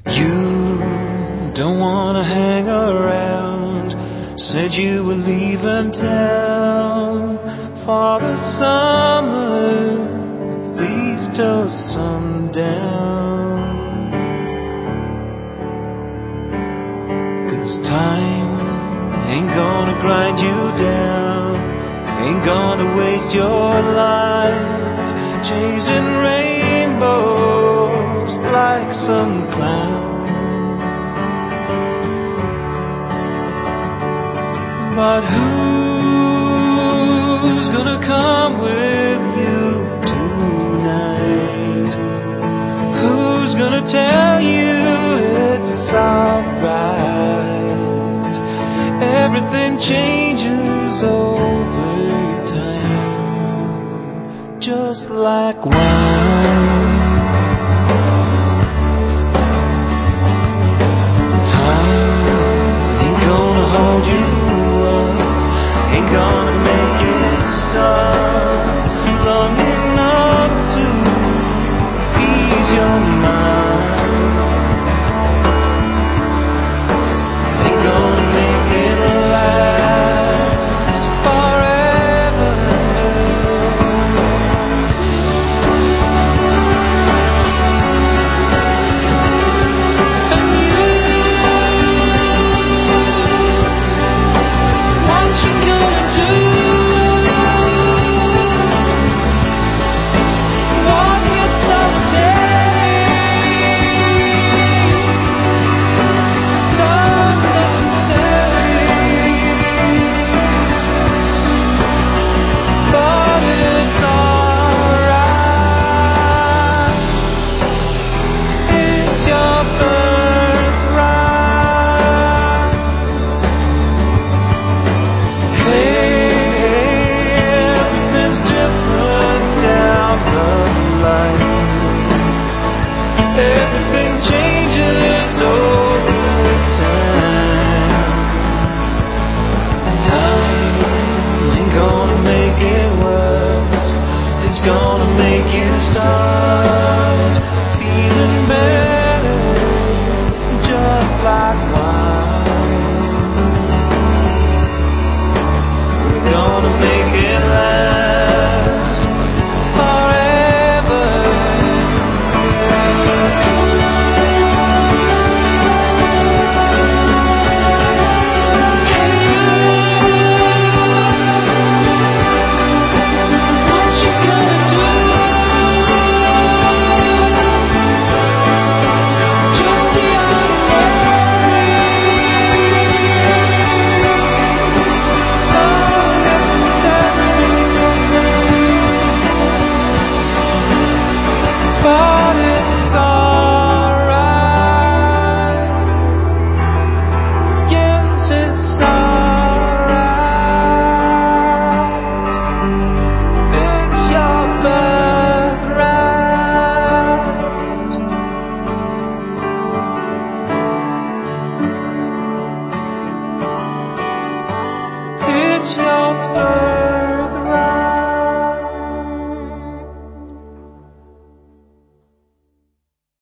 You don't wanna hang around. Said you were leaving town for the summer, at least till sundown. 'Cause time ain't gonna grind you down, ain't gonna waste your life chasing rainbows like some clown. But who's gonna come with you tonight? Who's gonna tell you it's alright? Everything changes over time, just like wine. Time ain't gonna hold you up, ain't gonna make it stop long enough to ease your mind. Ain't gonna make it last forever. What you gonna do? What will someday? So necessary, but it's alright. It's your birthright. Everything's different down the line. Everything changes over time. Time ain't gonna make it worse. It's gonna make you start feeling better, just like wine. We're gonna make it last forever. What you gonna do? Just the ordinary, so necessary, but it's alright. Yes, it's alright. It's your birthright. It's your birthright.